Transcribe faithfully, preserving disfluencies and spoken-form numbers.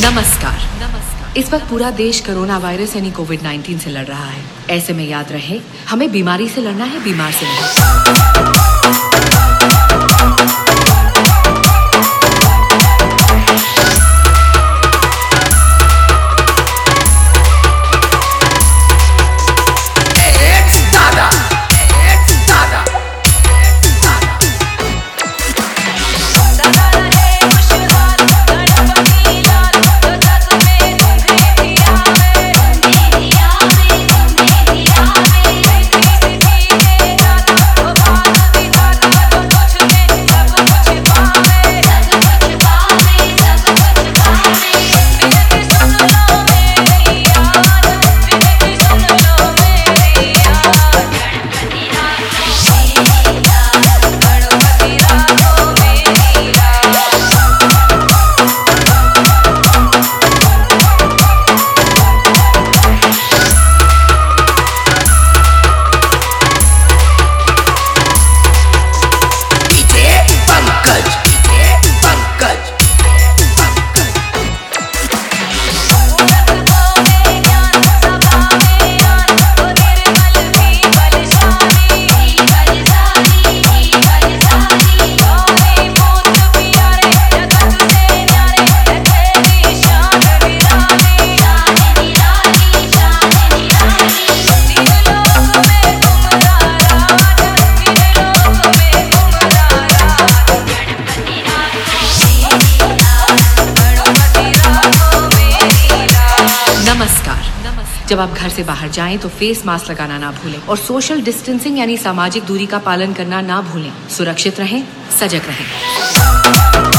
नमस्कार नमस्कार इस वक्त पूरा देश कोरोना वायरस यानी कोविड नाइन्टीन से लड़ रहा है। ऐसे में याद रहे, हमें बीमारी से लड़ना है, बीमार से नहीं। जब आप घर से बाहर जाएं तो फेस मास्क लगाना ना भूलें और सोशल डिस्टेंसिंग यानी सामाजिक दूरी का पालन करना ना भूलें। सुरक्षित रहें, सजग रहें।